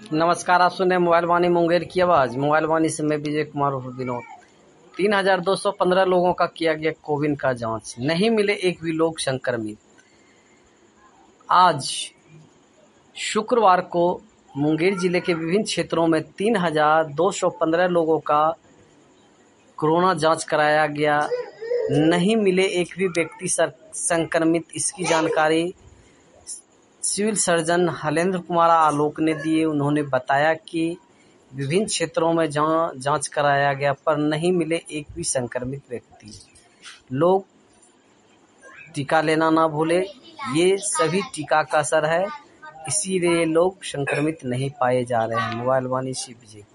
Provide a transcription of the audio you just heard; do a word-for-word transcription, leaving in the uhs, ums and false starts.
नमस्कार, आप सुने मोबाइल वाणी मुंगेर की आवाज। मोबाइल वाणी से मैं विजय कुमार उर्फ विनोद। तीन हजार दो सौ पंद्रह लोगों का किया गया कोविड का जांच, नहीं मिले एक भी लोग संक्रमित। आज शुक्रवार को मुंगेर जिले के विभिन्न क्षेत्रों में तीन हजार दो सौ पंद्रह लोगों का कोरोना जांच कराया गया, नहीं मिले एक भी व्यक्ति संक्रमित। इसकी जानकारी सिविल सर्जन हलेंद्र कुमार आलोक ने दिए। उन्होंने बताया कि विभिन्न क्षेत्रों में जहां जांच कराया गया पर नहीं मिले एक भी संक्रमित व्यक्ति। लोग टीका लेना ना भूले, ये सभी टीका का असर है, इसीलिए लोग संक्रमित नहीं पाए जा रहे हैं। मोबाइल वाणी से विजय।